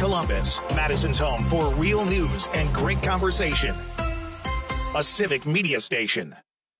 Columbus, Madison's home for real news and great conversation. A Civic Media Station.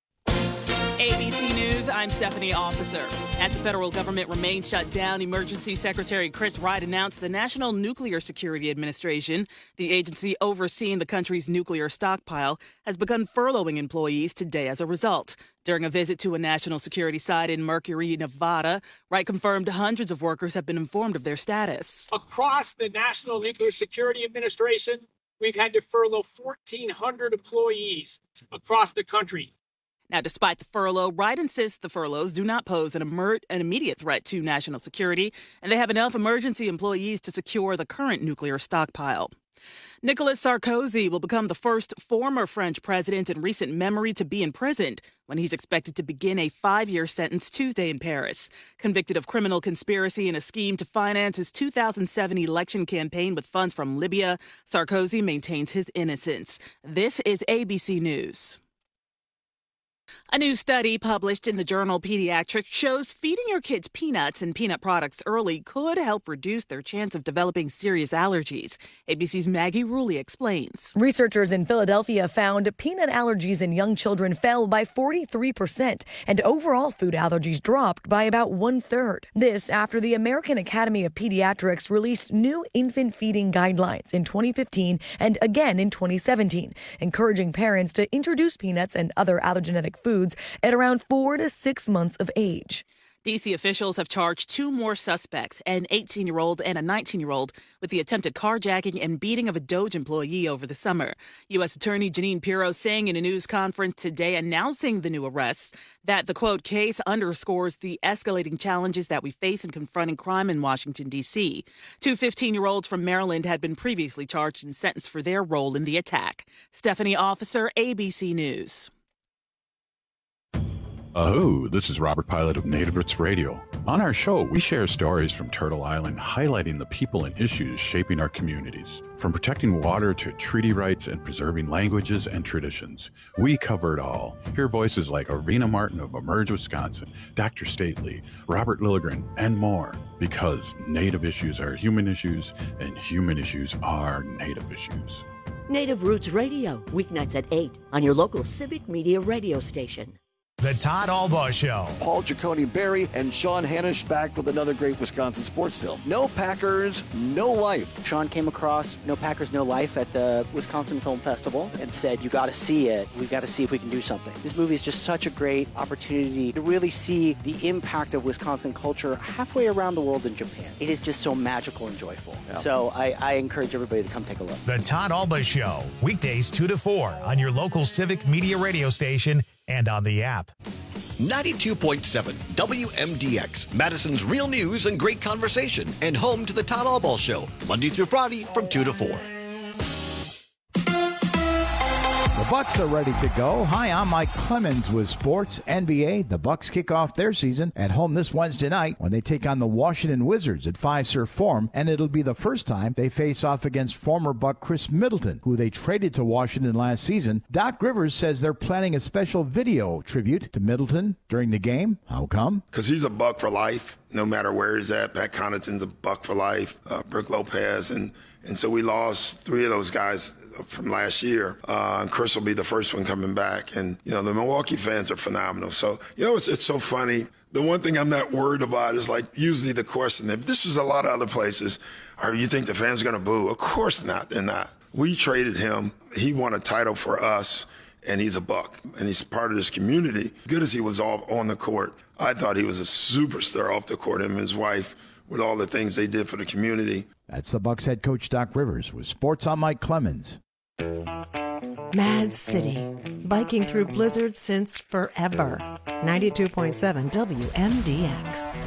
ABC News, I'm Stephanie Officer. As the federal government remains shut down, Emergency Secretary Chris Wright announced the National Nuclear Security Administration, the agency overseeing the country's nuclear stockpile, has begun furloughing employees today as a result. During a visit to a national security site in Mercury, Nevada, Wright confirmed hundreds of workers have been informed of their status. Across the National Nuclear Security Administration, we've had to furlough 1,400 employees across the country. Now, despite the furlough, Wright insists the furloughs do not pose an immediate threat to national security, and they have enough emergency employees to secure the current nuclear stockpile. Nicolas Sarkozy will become the first former French president in recent memory to be imprisoned when he's expected to begin a 5-year sentence Tuesday in Paris. Convicted of criminal conspiracy and a scheme to finance his 2007 election campaign with funds from Libya, Sarkozy maintains his innocence. This is ABC News. A new study published in the journal Pediatrics shows feeding your kids peanuts and peanut products early could help reduce their chance of developing serious allergies. ABC's Maggie Rulli explains. Researchers in Philadelphia found peanut allergies in young children fell by 43%, and overall food allergies dropped by about 1/3. This after the American Academy of Pediatrics released new infant feeding guidelines in 2015 and again in 2017, encouraging parents to introduce peanuts and other allergenic foods at around 4 to 6 months of age. D.C. officials have charged 2 more suspects, an 18-year-old and a 19-year-old, with the attempted carjacking and beating of a Doge employee over the summer. U.S. Attorney Jeanine Pirro saying in a news conference today announcing the new arrests that the, quote, case underscores the escalating challenges that we face in confronting crime in Washington, D.C. 2 15-year-olds from Maryland had been previously charged and sentenced for their role in the attack. Stephanie Officer, ABC News. This is Robert Pilot of Native Roots Radio. On our show, we share stories from Turtle Island highlighting the people and issues shaping our communities. From protecting water to treaty rights and preserving languages and traditions, we cover it all. Hear voices like Arena Martin of Emerge, Wisconsin, Dr. Stately, Robert Lilligren, and more. Because Native issues are human issues, and human issues are Native issues. Native Roots Radio, weeknights at 8 on your local Civic Media radio station. The Todd Albaugh Show. Paul Giacone Berry and Sean Hannish back with another great Wisconsin sports film. No Packers, No Life. Sean came across No Packers, No Life at the Wisconsin Film Festival and said, you got to see it. We've got to see if we can do something. This movie is just such a great opportunity to really see the impact of Wisconsin culture halfway around the world in Japan. It is just so magical and joyful. Yeah. So I encourage everybody to come take a look. The Todd Albaugh Show, weekdays 2 to 4 on your local Civic Media radio station and on the app. 92.7 WMDX, Madison's real news and great conversation, and home to the Todd Albaugh Show, Monday through Friday from 2 to 4. The Bucks are ready to go. Hi, I'm Mike Clemens with Sports NBA. The Bucks kick off their season at home this Wednesday night when they take on the Washington Wizards at Fiserv Forum, and it'll be the first time they face off against former Buck Chris Middleton, who they traded to Washington last season. Doc Rivers says they're planning a special video tribute to Middleton during the game. How come? Because he's a Buck for life, no matter where he's at. Pat Connaughton's a Buck for life, Brook Lopez, and so we lost 3 of those guys from last year, and Chris will be the first one coming back. And, the Milwaukee fans are phenomenal. So, it's so funny. The one thing I'm not worried about is, usually the question, if this was a lot of other places, you think the fans are going to boo? Of course not. They're not. We traded him. He won a title for us, and he's a Buck, and he's part of this community. Good as he was all on the court, I thought he was a superstar off the court, him and his wife, with all the things they did for the community. That's the Bucks head coach, Doc Rivers, with Sports. I'm Mike Clemens. Mad City, biking through blizzards since forever. 92.7 WMDX.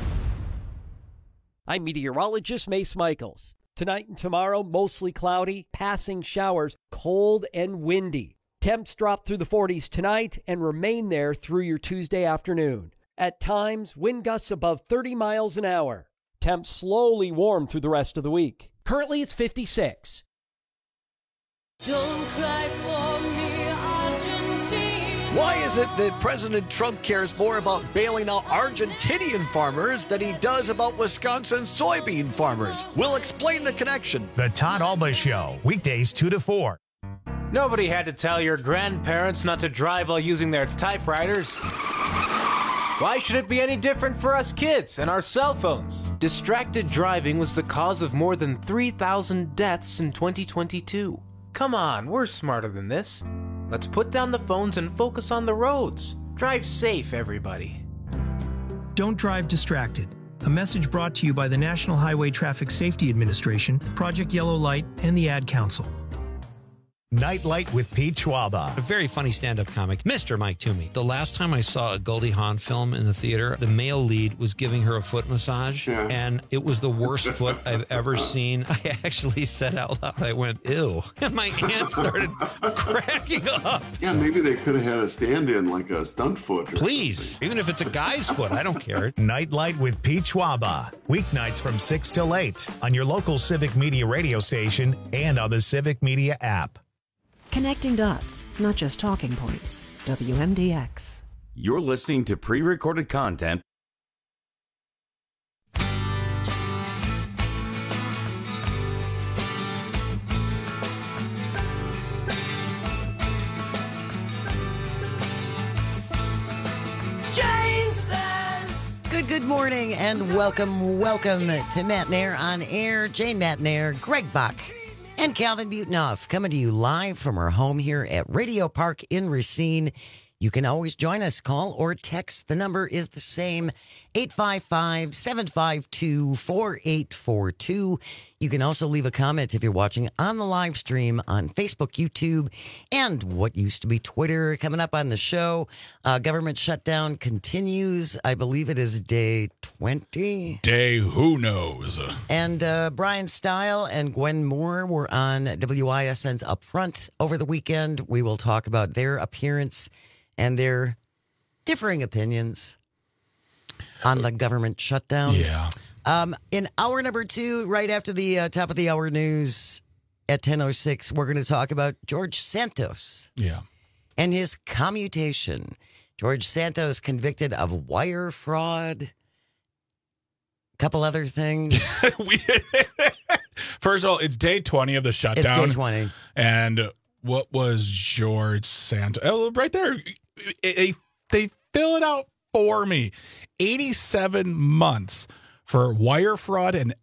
I'm meteorologist Mace Michaels. Tonight and tomorrow, mostly cloudy, passing showers, cold and windy. Temps drop through the 40s tonight and remain there through your Tuesday afternoon. At times, wind gusts above 30 miles an hour. Temps slowly warm through the rest of the week. Currently, it's 56. Don't cry for me, Argentina. Why is it that President Trump cares more about bailing out Argentinian farmers than he does about Wisconsin soybean farmers? We'll explain the connection. The Todd Alba Show, weekdays 2 to 4. Nobody had to tell your grandparents not to drive while using their typewriters. Why should it be any different for us kids and our cell phones? Distracted driving was the cause of more than 3,000 deaths in 2022. Come on, we're smarter than this. Let's put down the phones and focus on the roads. Drive safe, everybody. Don't drive distracted. A message brought to you by the National Highway Traffic Safety Administration, Project Yellow Light, and the Ad Council. Nightlight with Pete Schwaba. A very funny stand-up comic, Mr. Mike Toomey. The last time I saw a Goldie Hawn film in the theater, the male lead was giving her a foot massage, and it was the worst foot I've ever seen. I actually said out loud, I went, ew. And my aunt started cracking up. Yeah, maybe they could have had a stand-in, like a stunt foot. Please, even if it's a guy's foot, I don't care. Nightlight with Pete Schwaba. Weeknights from 6 till 8 on your local Civic Media radio station and on the Civic Media app. Connecting dots, not just talking points. WMDX. You're listening to pre-recorded content. Good morning and welcome to Matt Nair on Air. Jane Matt Nair, Greg Bach, and Calvin Butenhoff coming to you live from our home here at Radio Park in Racine. You can always join us, call or text. The number is the same, 855-752-4842. You can also leave a comment if you're watching on the live stream on Facebook, YouTube, and what used to be Twitter. Coming up on the show, government shutdown continues. I believe it is day 20. Day who knows. And Brian Stile and Gwen Moore were on WISN's Upfront over the weekend. We will talk about their appearance and their differing opinions on the government shutdown. Yeah. In hour number 2, right after the top of the hour news at 10:06, we're going to talk about George Santos. Yeah. And his commutation. George Santos convicted of wire fraud, a couple other things. First of all, it's day 20 of the shutdown. It's day 20. And what was George Santos? Oh, right there. They fill it out for me. 87 months for wire fraud and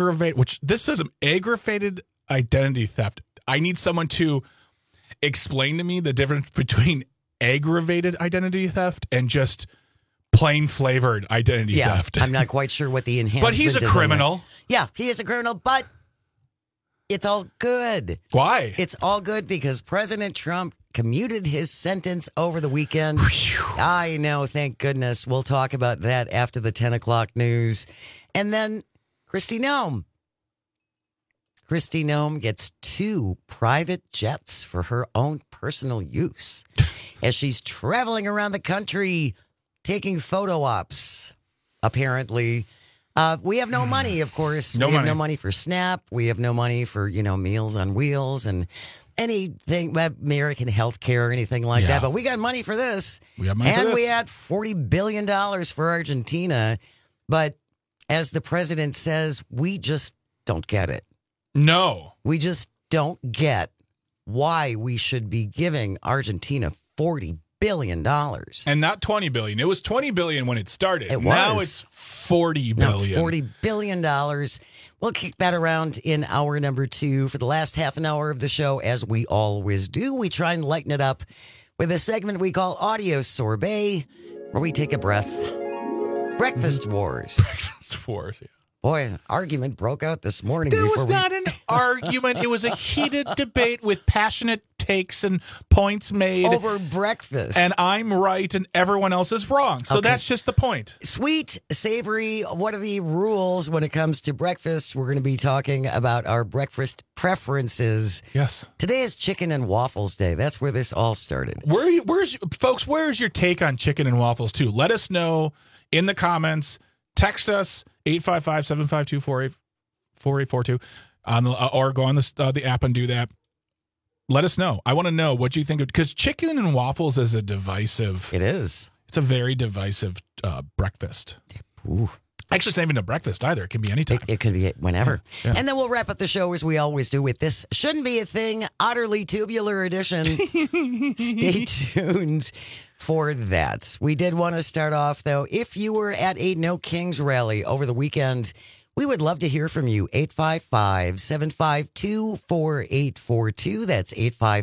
aggravated identity theft. I need someone to explain to me the difference between aggravated identity theft and just plain flavored identity theft. I'm not quite sure what the enhancement is. But he's a criminal. Yeah, he is a criminal, but it's all good. Why? It's all good because President Trump commuted his sentence over the weekend. I know, thank goodness. We'll talk about that after the 10 o'clock news. And then Kristi Noem. Kristi Noem gets 2 private jets for her own personal use as she's traveling around the country taking photo ops, apparently. We have no money, of course. We have no money for SNAP. We have no money for, Meals on Wheels and anything, American health care, anything like that. But we got money for this. We got money for this. And we had $40 billion for Argentina. But as the president says, we just don't get it. No. We just don't get why we should be giving Argentina $40 billion. And not $20 billion. It was $20 billion when it started. It now was. it's $40 billion. Now it's $40 billion. We'll kick that around in hour number 2. For the last half an hour of the show, as we always do, we try and lighten it up with a segment we call Audio Sorbet, where we take a breath. Breakfast Wars. Breakfast Wars, yeah. Boy, an argument broke out this morning. There was not an argument. It was a heated debate with passionate takes and points made. Over breakfast. And I'm right and everyone else is wrong. So that's just the point. Sweet, savory, what are the rules when it comes to breakfast? We're going to be talking about our breakfast preferences. Yes. Today is Chicken and Waffles Day. That's where this all started. Where's your take on chicken and waffles, too? Let us know in the comments. Text us, 855-752-4842, or go on the app and do that. let us know. I want to know what you think of, because chicken and waffles is a divisive. It is. It's a very divisive breakfast. Ooh. Actually, it's not even a breakfast either. It can be any time. It could be whenever. Yeah. And then we'll wrap up the show as we always do with this Shouldn't Be a Thing, Utterly Tubular Edition. Stay tuned for that. We did want to start off, though. If you were at a No Kings rally over the weekend, we would love to hear from you. 855-752-4842. That's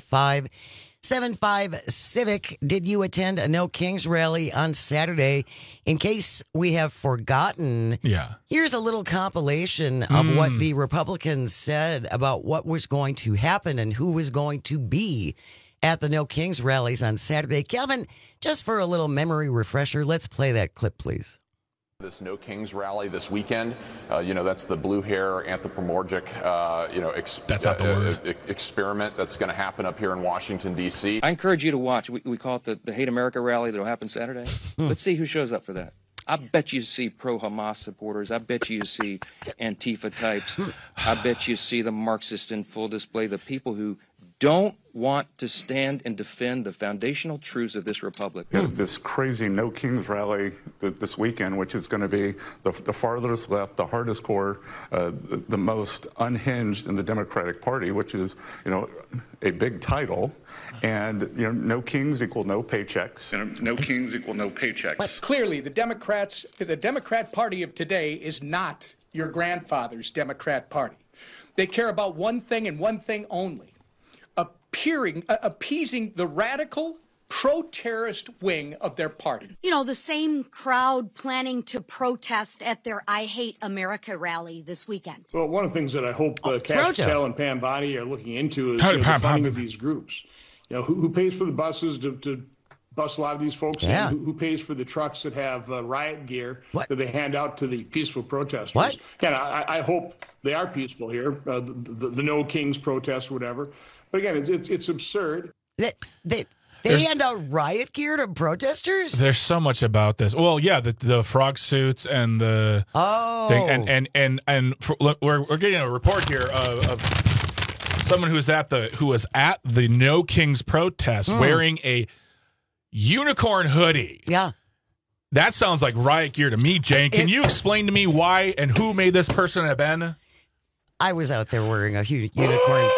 855-75-CIVIC. Did you attend a No Kings rally on Saturday? In case we have forgotten, here's a little compilation of what the Republicans said about what was going to happen and who was going to be at the No Kings rallies on Saturday. Kevin, just for a little memory refresher, let's play that clip, please. This No Kings rally this weekend, that's the blue hair anthropomorphic, that's not the word. Experiment that's going to happen up here in Washington, D.C. I encourage you to watch. We call it the Hate America rally that'll happen Saturday. Let's see who shows up for that. I bet you see pro-Hamas supporters. I bet you see Antifa types. I bet you see the Marxists in full display, the people who don't want to stand and defend the foundational truths of this republic. This crazy No Kings rally this weekend, which is going to be the farthest left, the hardest core, the most unhinged in the Democratic Party, which is, a big title. And, no kings equal no paychecks. No kings equal no paychecks. But clearly, the Democrat Party of today is not your grandfather's Democrat Party. They care about one thing and one thing only. Appeasing the radical, pro-terrorist wing of their party. The same crowd planning to protest at their I Hate America rally this weekend. Well, one of the things that I hope Cash Patel and Pam Bondi are looking into is the funding of these groups. Who pays for the buses to bus a lot of these folks? Yeah. Who pays for the trucks that have riot gear that they hand out to the peaceful protesters? What? And I hope they are peaceful here, the No Kings protest or whatever. But again, it's absurd. They hand out riot gear to protesters? There's so much about this. Well, yeah, the frog suits and the thing, and we're getting a report here of someone who was at the No Kings protest wearing a unicorn hoodie. Yeah. That sounds like riot gear to me, Jane. Can you explain to me why and who may this person have been? I was out there wearing a unicorn.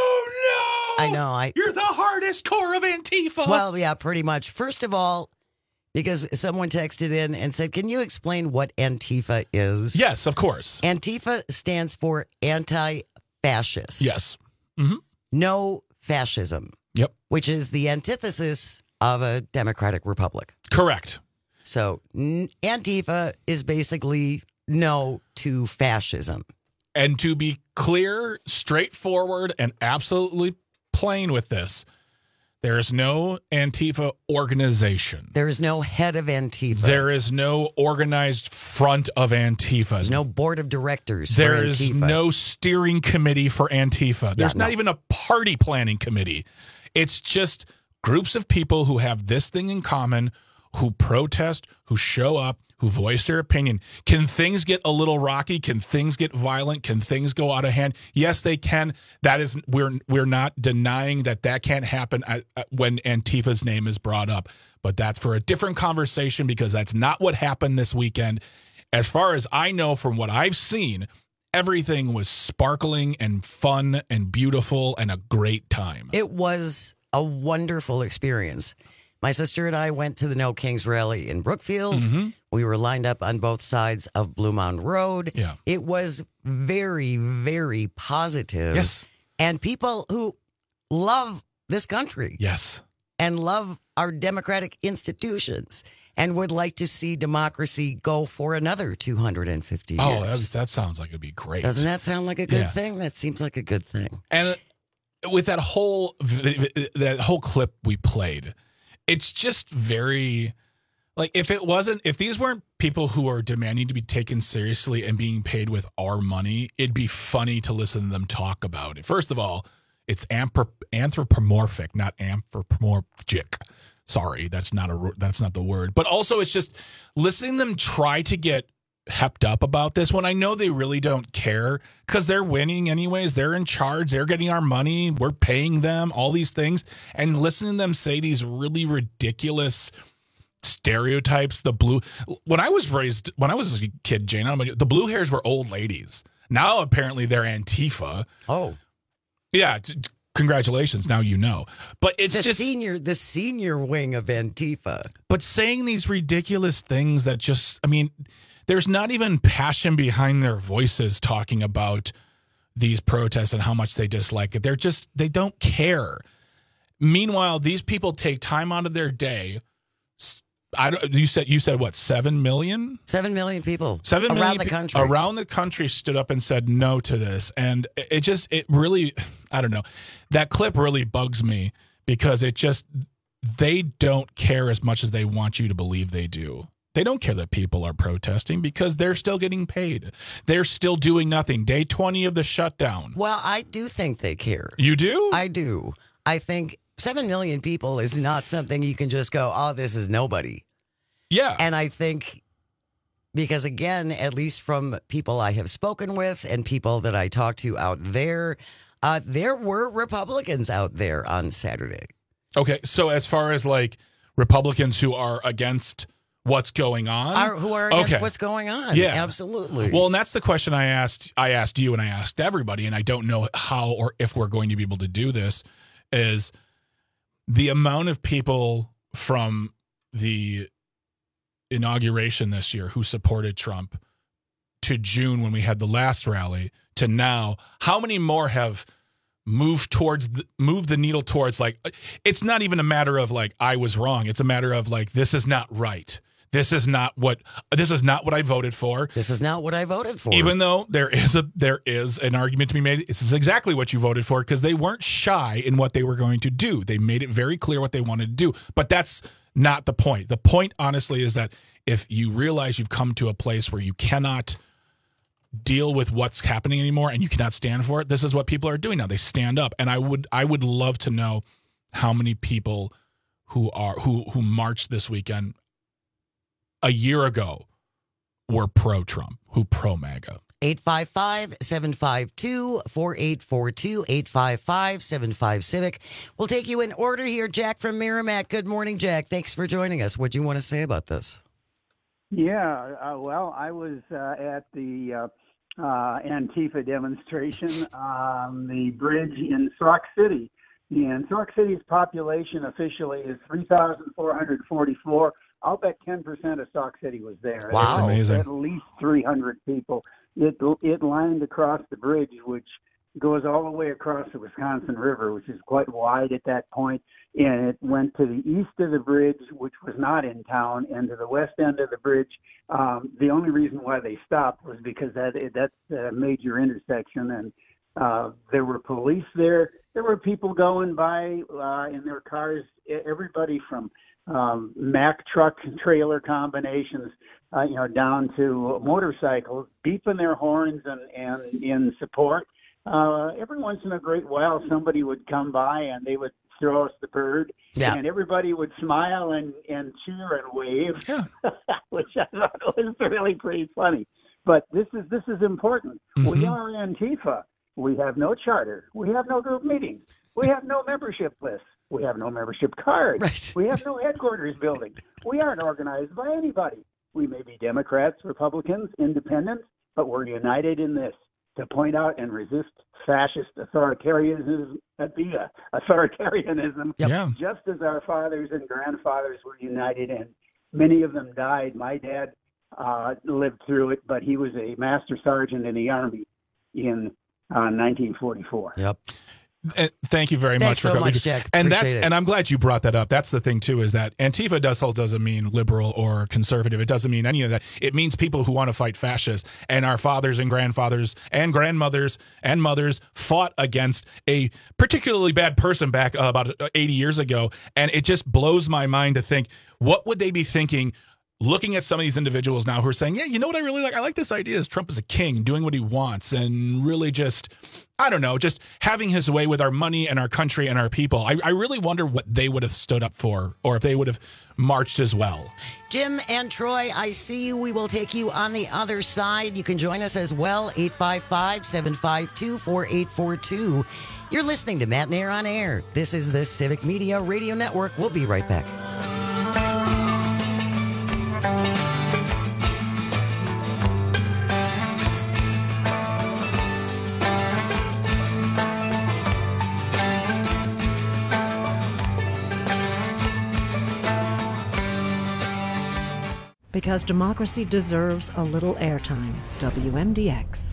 I know. You're the hardest core of Antifa. Well, yeah, pretty much. First of all, because someone texted in and said, can you explain what Antifa is? Yes, of course. Antifa stands for anti-fascist. Yes. Mm-hmm. No fascism. Yep. Which is the antithesis of a democratic republic. Correct. So Antifa is basically no to fascism. And to be clear, straightforward, and absolutely plain with this, there is no Antifa organization. There is no head of Antifa. There is no organized front of Antifa. There's no board of directors There for is Antifa. no steering committee for Antifa. There's not even a party planning committee. It's just groups of people who have this thing in common, who protest, who show up, who voice their opinion. Can things get a little rocky? Can things get violent? Can things go out of hand? Yes, they can. That is, we're not denying that can't happen when Antifa's name is brought up. But that's for a different conversation, because that's not what happened this weekend. As far as I know from what I've seen, everything was sparkling and fun and beautiful and a great time. It was a wonderful experience. My sister and I went to the No Kings rally in Brookfield. Mm-hmm. We were lined up on both sides of Blue Mound Road. Yeah. It was very, very positive. Yes. And people who love this country. Yes. And love our democratic institutions and would like to see democracy go for another 250 years. Oh, that sounds like it'd be great. Doesn't that sound like a good thing? That seems like a good thing. And with that whole clip we played, it's just very, like, if these weren't people who are demanding to be taken seriously and being paid with our money, it'd be funny to listen to them talk about it. First of all, it's anthropomorphic, not anthropomorphic. Sorry, that's not the word. But also, it's just listening to them try to get hepped up about this when I know they really don't care because they're winning anyways. They're in charge. They're getting our money. We're paying them, all these things. And listening to them say these really ridiculous stereotypes. When I was a kid, Jane, the blue hairs were old ladies. Now apparently they're Antifa. Oh. Yeah. Congratulations. Now you know. But it's the just senior wing of Antifa. But saying these ridiculous things that just, I mean, there's not even passion behind their voices talking about these protests and how much they dislike it. They don't care. Meanwhile, these people take time out of their day. You said what, 7 million? 7 million people. 7 million around the country. Around the country stood up and said no to this. And it really, I don't know. That clip really bugs me because they don't care as much as they want you to believe they do. They don't care that people are protesting because they're still getting paid. They're still doing nothing. Day 20 of the shutdown. Well, I do think they care. You do? I do. I think 7 million people is not something you can just go, oh, this is nobody. Yeah. And I think because, again, at least from people I have spoken with and people that I talked to out there were Republicans out there on Saturday. Okay. So as far as like Republicans who are against what's going on? Who are against what's going on. Yeah. Absolutely. Well, and that's the question I asked you and I asked everybody, and I don't know how or if we're going to be able to do this, is the amount of people from the inauguration this year who supported Trump to June when we had the last rally to now, how many more have moved the needle towards, like, it's not even a matter of like I was wrong. It's a matter of like, this is not right. This is not what I voted for. This is not what I voted for. Even though there is an argument to be made, this is exactly what you voted for, because they weren't shy in what they were going to do. They made it very clear what they wanted to do. But that's not the point. The point, honestly, is that if you realize you've come to a place where you cannot deal with what's happening anymore and you cannot stand for it, this is what people are doing now. They stand up. And I would love to know how many people who marched this weekend a year ago were pro-Trump, who pro-MAGA. 855-752-4842, 855-75-CIVIC. We'll take you in order here. Jack from Merrimack. Good morning, Jack. Thanks for joining us. What do you want to say about this? Yeah, well, I was at the Antifa demonstration on the bridge in Sauk City. And Sauk City's population officially is 3,444. I'll bet 10% of Sauk City was there. Wow, that's amazing. At least 300 people. It lined across the bridge, which goes all the way across the Wisconsin River, which is quite wide at that point, and it went to the east of the bridge, which was not in town, and to the west end of the bridge. The only reason why they stopped was because that's a major intersection, and there were police there. There were people going by in their cars, everybody from Mack truck trailer combinations, down to motorcycles, beeping their horns and in support. Every once in a great while, somebody would come by and they would throw us the bird, and everybody would smile and cheer and wave, which I thought was really pretty funny. But this is important. Mm-hmm. We are Antifa. We have no charter. We have no group meetings. We have no membership lists. We have no membership cards. Right. We have no headquarters building. We aren't organized by anybody. We may be Democrats, Republicans, independents, but we're united in this, to point out and resist fascist authoritarianism, just as our fathers and grandfathers were united, and many of them died. My dad lived through it, but he was a master sergeant in the Army in 1944. Yep. Thank you very Thanks much, so much, Jack. And Appreciate it. And I'm glad you brought that up. That's the thing too, is that Antifa doesn't mean liberal or conservative. It doesn't mean any of that. It means people who want to fight fascists. And our fathers and grandfathers and grandmothers and mothers fought against a particularly bad person back about 80 years ago. And it just blows my mind to think, what would they be thinking looking at some of these individuals now who are saying, yeah, you know what I really like? I like this idea is Trump is a king doing what he wants and really just, I don't know, just having his way with our money and our country and our people. I really wonder what they would have stood up for or if they would have marched as well. Jim and Troy, I see you. We will take you on the other side. You can join us as well, 855-752-4842. You're listening to Matt Nair on Air. This is the Civic Media Radio Network. We'll be right back. Because democracy deserves a little airtime. WMDX.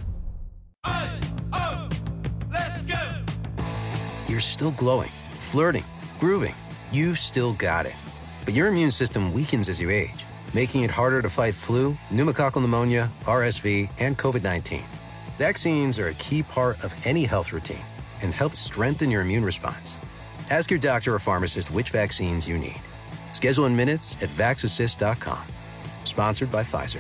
You're still glowing, flirting, grooving. You still got it. But your immune system weakens as you age, making it harder to fight flu, pneumococcal pneumonia, RSV, and COVID-19. Vaccines are a key part of any health routine and help strengthen your immune response. Ask your doctor or pharmacist which vaccines you need. Schedule in minutes at vaxassist.com. Sponsored by Pfizer.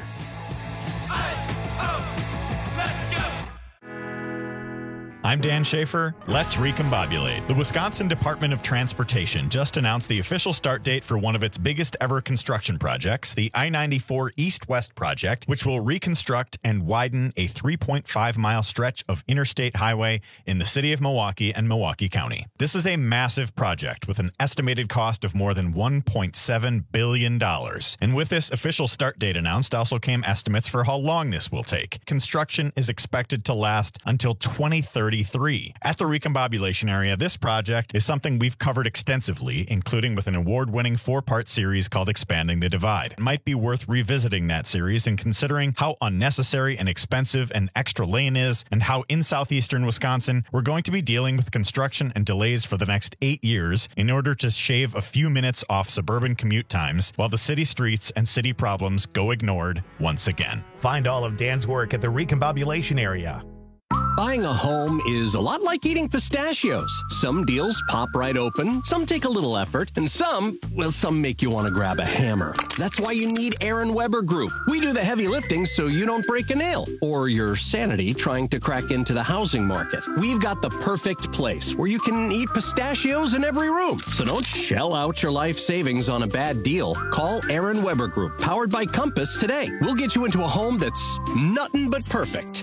I'm Dan Schaefer. Let's recombobulate. The Wisconsin Department of Transportation just announced the official start date for one of its biggest ever construction projects, the I-94 East-West project, which will reconstruct and widen a 3.5-mile stretch of interstate highway in the city of Milwaukee and Milwaukee County. This is a massive project with an estimated cost of more than $1.7 billion. And with this official start date announced also came estimates for how long this will take. Construction is expected to last until 2030. At the recombobulation area, this project is something we've covered extensively, including with an award-winning 4-part series called Expanding the Divide. It might be worth revisiting that series and considering how unnecessary and expensive an extra lane is and how in southeastern Wisconsin we're going to be dealing with construction and delays for the next 8 years in order to shave a few minutes off suburban commute times while the city streets and city problems go ignored once again. Find all of Dan's work at the recombobulation area. Buying a home is a lot like eating pistachios. Some deals pop right open, some take a little effort, and some make you want to grab a hammer. That's why you need Aaron Weber Group. We do the heavy lifting so you don't break a nail or your sanity trying to crack into the housing market. We've got the perfect place where you can eat pistachios in every room. So don't shell out your life savings on a bad deal. Call Aaron Weber Group, powered by Compass, today. We'll get you into a home that's nothing but perfect.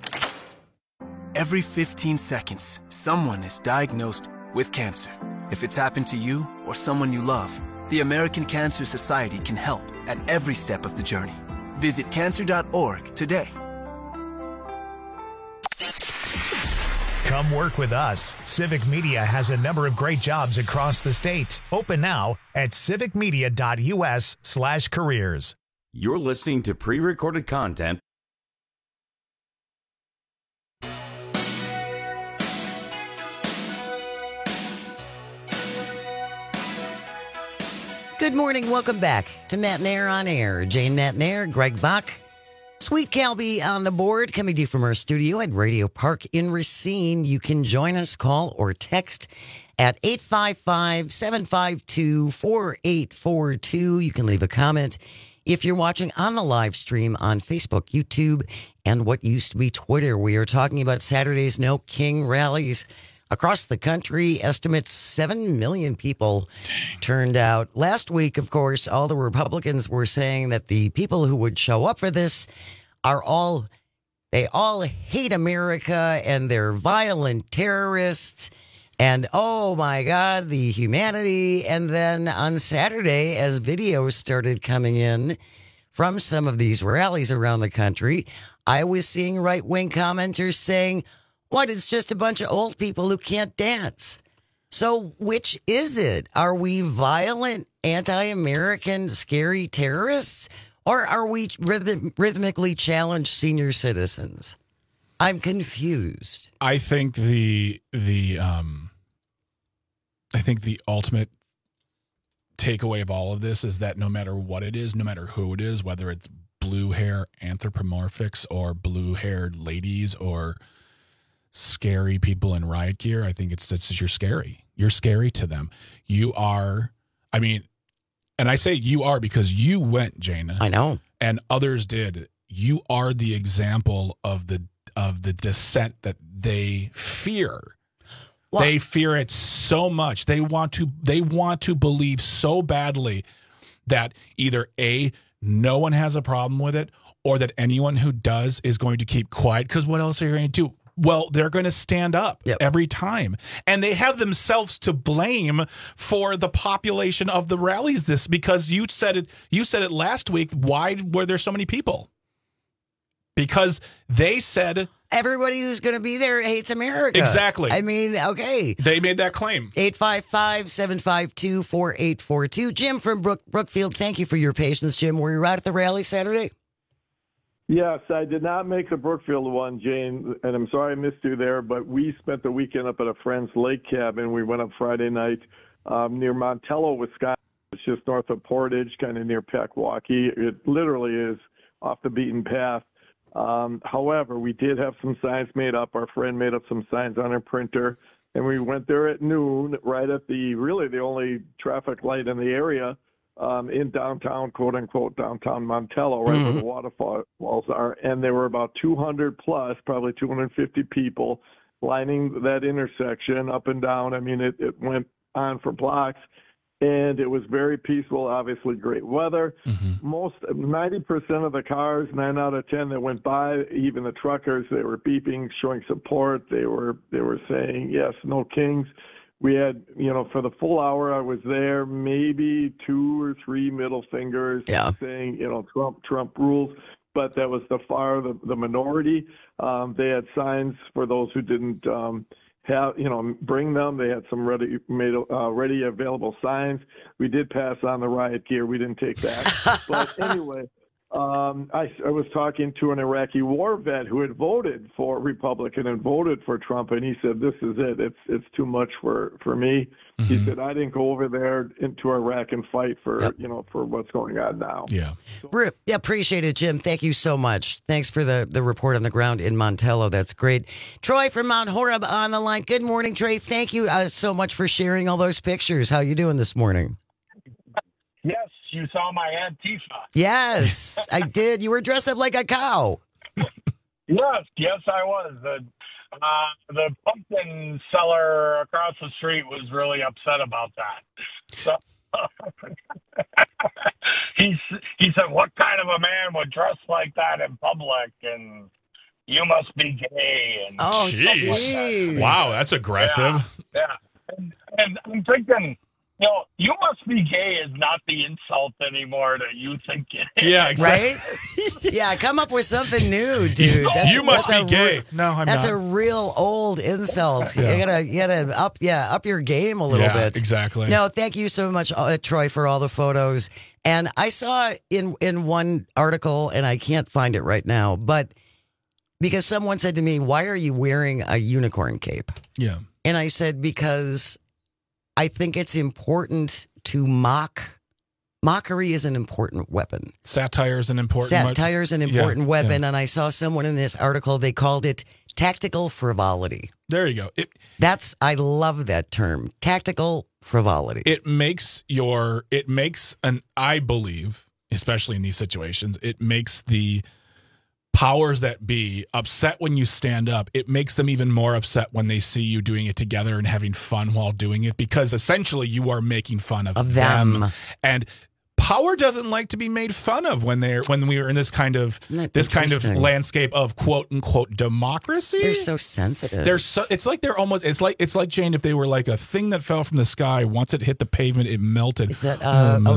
Every 15 seconds, someone is diagnosed with cancer. If it's happened to you or someone you love, the American Cancer Society can help at every step of the journey. Visit cancer.org today. Come work with us. Civic Media has a number of great jobs across the state. Open now at civicmedia.us/careers. You're listening to pre-recorded content. Good morning. Welcome back to Matt Nair on Air. Jane Matt Nair, Greg Bach, Sweet Calby on the board, coming to you from our studio at Radio Park in Racine. You can join us, call or text at 855-752-4842. You can leave a comment if you're watching on the live stream on Facebook, YouTube, and what used to be Twitter. We are talking about Saturday's No King rallies across the country. Estimates 7 million people turned out. Last week, of course, all the Republicans were saying that the people who would show up for this they all hate America and they're violent terrorists. And oh my God, the humanity. And then on Saturday, as videos started coming in from some of these rallies around the country, I was seeing right-wing commenters saying, what? It's just a bunch of old people who can't dance. So which is it? Are we violent, anti-American, scary terrorists? Or are we rhythmically challenged senior citizens? I'm confused. I think the ultimate takeaway of all of this is that no matter what it is, no matter who it is, whether it's blue hair anthropomorphics or blue-haired ladies or scary people in riot gear, I think it's you're scary. You're scary to them. You are, I mean, and I say you are because you went, Jana. I know. And others did. You are the example of the dissent that they fear. Well, they fear it so much. They want to believe so badly that either A, no one has a problem with it, or that anyone who does is going to keep quiet, because what else are you going to do? Well, they're going to stand up every time. And they have themselves to blame for the population of the rallies because you said it last week. Why were there so many people? Because they said everybody who's going to be there hates America. Exactly. I mean, okay. They made that claim. 855-752-4842. Jim from Brookfield, thank you for your patience. Jim, were you out at the rally Saturday? Yes, I did not make the Brookfield one, Jane, and I'm sorry I missed you there, but we spent the weekend up at a friend's lake cabin. We went up Friday night near Montello, Wisconsin. It's just north of Portage, kind of near Pequawkee. It literally is off the beaten path. However, we did have some signs made up. Our friend made up some signs on her printer, and we went there at noon, right at the only traffic light in the area. In downtown, quote unquote, downtown Montello, right where the waterfalls are. And there were about 200 plus, probably 250 people lining that intersection up and down. I mean, it went on for blocks, and it was very peaceful, obviously great weather. 90% of the cars, 9 out of 10 that went by, even the truckers, they were beeping, showing support. They were saying, yes, no kings. We had, for the full hour I was there, maybe 2 or 3 middle fingers saying, Trump rules. But that was the minority. They had signs for those who didn't bring them. They had some ready available signs. We did pass on the riot gear. We didn't take that. But anyway, I was talking to an Iraqi war vet who had voted for Republican and voted for Trump, and he said, "This is it. It's too much for me." He said, "I didn't go over there into Iraq and fight for for what's going on now." Yeah, appreciate it, Jim. Thank you so much. Thanks for the report on the ground in Montello. That's great. Troy from Mount Horeb on the line. Good morning, Trey. Thank you so much for sharing all those pictures. How you doing this morning? Yes, you saw my Antifa. Yes, I did. You were dressed up like a cow. Yes, I was. The pumpkin seller across the street was really upset about that. So he said, "What kind of a man would dress like that in public?" And you must be gay. And jeez. Wow, that's aggressive. Yeah. And I'm thinking, you must be gay is not the insult anymore that you think it is. Yeah, exactly. Right? Yeah, come up with something new, dude. You must be gay. No, I'm not. That's a real old insult. Yeah. You gotta up your game a little bit. Exactly. No, thank you so much, Troy, for all the photos. And I saw in one article, and I can't find it right now, but because someone said to me, "Why are you wearing a unicorn cape?" Yeah. And I said, because I think it's important to mock. Mockery is an important weapon. Satire is an important weapon. And I saw someone in this article, they called it tactical frivolity. There you go. I love that term, tactical frivolity. I believe, especially in these situations, it makes the powers that be upset when you stand up. It makes them even more upset when they see you doing it together and having fun while doing it, because essentially you are making fun of them. And power doesn't like to be made fun of when we are in this kind of landscape of quote unquote democracy. They're so sensitive. It's like Jane, if they were like a thing that fell from the sky, once it hit the pavement, it melted. Is that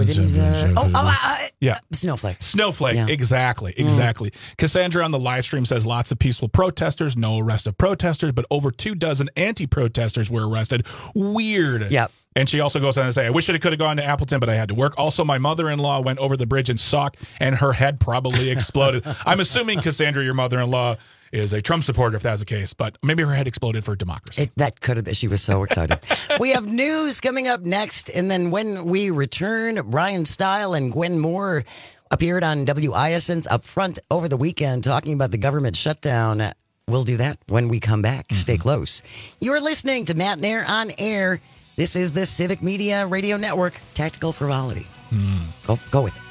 Snowflake. Yeah. Exactly. Cassandra on the live stream says lots of peaceful protesters, no arrest of protesters, but over 24 anti-protesters were arrested. Weird. Yep. And she also goes on to say, "I wish it could have gone to Appleton, but I had to work. Also, my mother-in-law went over the bridge in Sauk, and her head probably exploded." I'm assuming, Cassandra, your mother-in-law is a Trump supporter, if that's the case, but maybe her head exploded for democracy. That could have been. She was so excited. We have news coming up next, and then when we return, Brian Style and Gwen Moore appeared on WISN's Up Front over the weekend talking about the government shutdown. We'll do that when we come back. Stay close. You're listening to Matt Nair on Air. This is the Civic Media Radio Network, Tactical Frivolity. Go with it.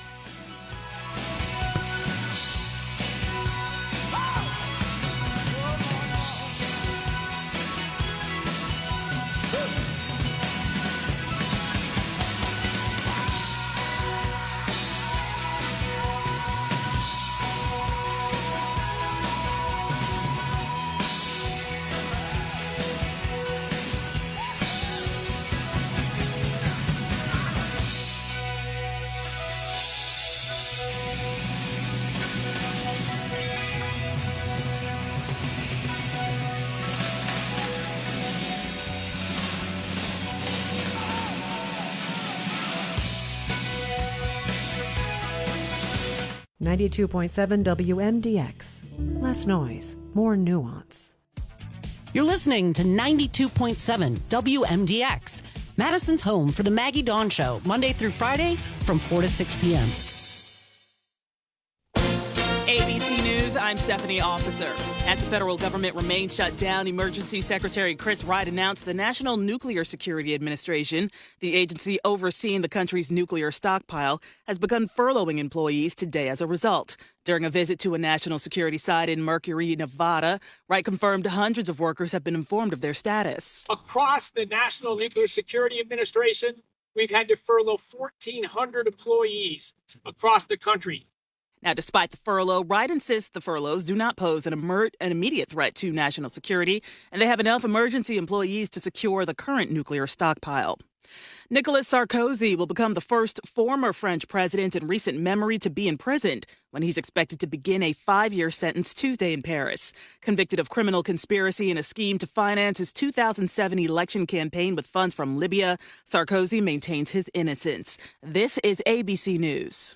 .7 WMDX. Less noise, more nuance. You're listening to 92.7 WMDX, Madison's home for the Maggie Dawn Show, Monday through Friday from 4 to 6 p.m. ABC News, I'm Stephanie Officer. As the federal government remains shut down, Emergency Secretary Chris Wright announced the National Nuclear Security Administration, the agency overseeing the country's nuclear stockpile, has begun furloughing employees today as a result. During a visit to a national security site in Mercury, Nevada, Wright confirmed hundreds of workers have been informed of their status. Across the National Nuclear Security Administration, we've had to furlough 1,400 employees across the country. Now, despite the furlough, Wright insists the furloughs do not pose an immediate threat to national security, and they have enough emergency employees to secure the current nuclear stockpile. Nicolas Sarkozy will become the first former French president in recent memory to be imprisoned when he's expected to begin a 5-year sentence Tuesday in Paris. Convicted of criminal conspiracy and a scheme to finance his 2007 election campaign with funds from Libya, Sarkozy maintains his innocence. This is ABC News.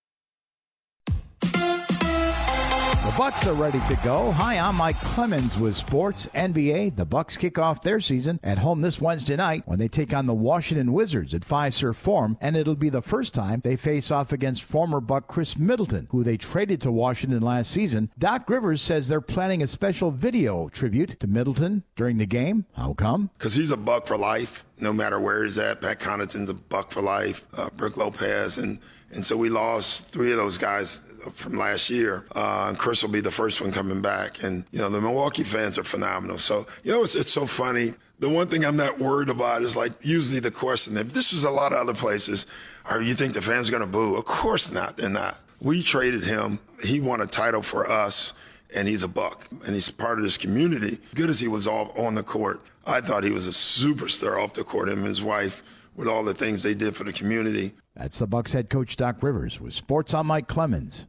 The Bucks are ready to go. Hi, I'm Mike Clemens with Sports NBA. The Bucks kick off their season at home this Wednesday night when they take on the Washington Wizards at Fiserv Forum, and it'll be the first time they face off against former Buck Chris Middleton, who they traded to Washington last season. Doc Rivers says they're planning a special video tribute to Middleton during the game. How come? Because he's a Buck for life, no matter where he's at. Pat Connaughton's a Buck for life, Brook Lopez, and so we lost 3 of those guys from last year, and Chris will be the first one coming back. And, the Milwaukee fans are phenomenal. So, it's so funny. The one thing I'm not worried about is, usually the question, if this was a lot of other places, you think the fans are going to boo? Of course not. They're not. We traded him. He won a title for us, and he's a Buck, and he's part of this community. Good as he was all on the court, I thought he was a superstar off the court, him and his wife, with all the things they did for the community. That's the Bucks head coach, Doc Rivers. With Sports, I'm Mike Clemens.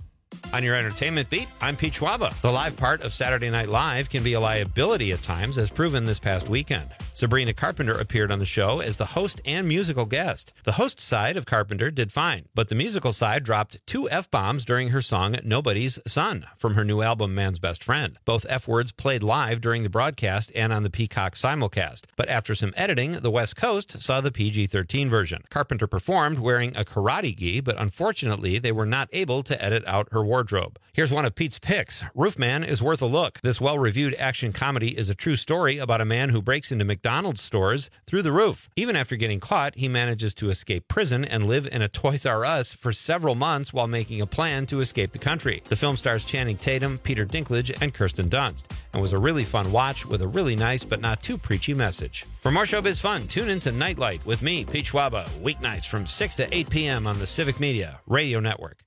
On your entertainment beat, I'm Pete Schwaba. The live part of Saturday Night Live can be a liability at times, as proven this past weekend. Sabrina Carpenter appeared on the show as the host and musical guest. The host side of Carpenter did fine, but the musical side dropped 2 F-bombs during her song Nobody's Son from her new album Man's Best Friend. Both F-words played live during the broadcast and on the Peacock simulcast, but after some editing, the West Coast saw the PG-13 version. Carpenter performed wearing a karate gi, but unfortunately they were not able to edit out her wardrobe. Here's one of Pete's picks. Roofman is worth a look. This well-reviewed action comedy is a true story about a man who breaks into McDonald's stores through the roof. Even after getting caught, he manages to escape prison and live in a Toys R Us for several months while making a plan to escape the country. The film stars Channing Tatum, Peter Dinklage, and Kirsten Dunst, and was a really fun watch with a really nice but not too preachy message. For more showbiz fun, tune into Nightlight with me, Pete Schwaba, weeknights from 6 to 8 p.m. on the Civic Media Radio Network.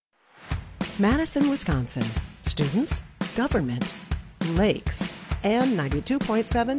Madison, Wisconsin. Students, government, lakes, and 92.7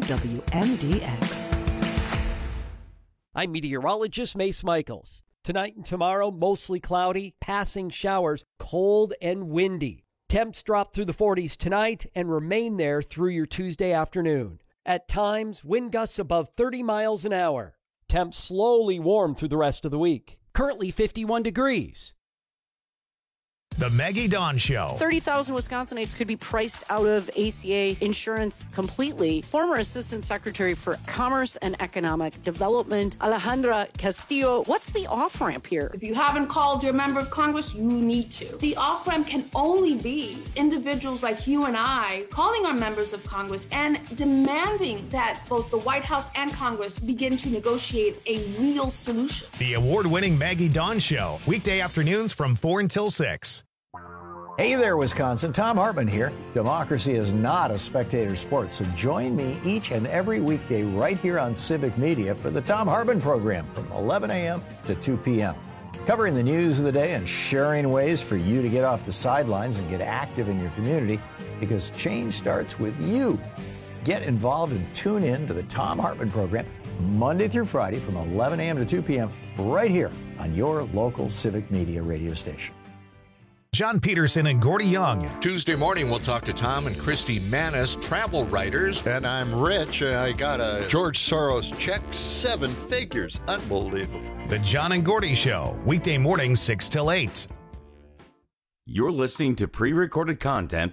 WMDX. I'm meteorologist Mace Michaels. Tonight and tomorrow, mostly cloudy, passing showers, cold and windy. Temps drop through the 40s tonight and remain there through your Tuesday afternoon. At times, wind gusts above 30 miles an hour. Temps slowly warm through the rest of the week. Currently 51 degrees. The Maggie Dawn Show. 30,000 Wisconsinites could be priced out of ACA insurance completely. Former Assistant Secretary for Commerce and Economic Development, Alejandra Castillo. What's the off-ramp here? If you haven't called your member of Congress, you need to. The off-ramp can only be individuals like you and I calling on members of Congress and demanding that both the White House and Congress begin to negotiate a real solution. The award-winning Maggie Dawn Show. Weekday afternoons from 4 until 6. Hey there, Wisconsin. Tom Hartman here. Democracy is not a spectator sport, so join me each and every weekday right here on Civic Media for the Tom Hartman program from 11 a.m. to 2 p.m. Covering the news of the day and sharing ways for you to get off the sidelines and get active in your community, because change starts with you. Get involved and tune in to the Tom Hartman program Monday through Friday from 11 a.m. to 2 p.m. right here on your local Civic Media radio station. John Peterson and Gordy Young. Tuesday morning, we'll talk to Tom and Christy Manis, travel writers. And I'm rich. I got a George Soros check, 7 figures. Unbelievable. The John and Gordy Show, weekday mornings 6 till 8. You're listening to pre-recorded content.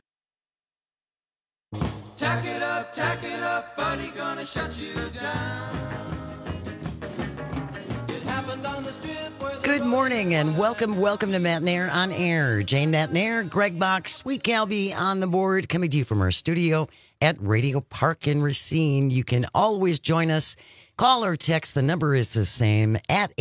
Tack it up, buddy, gonna shut you down. It happened on the strip where Good morning and welcome to Matt Nair on Air. Jane Matt Nair, Greg Box, Sweet Calby on the board, coming to you from our studio at Radio Park in Racine. You can always join us. Call or text. The number is the same at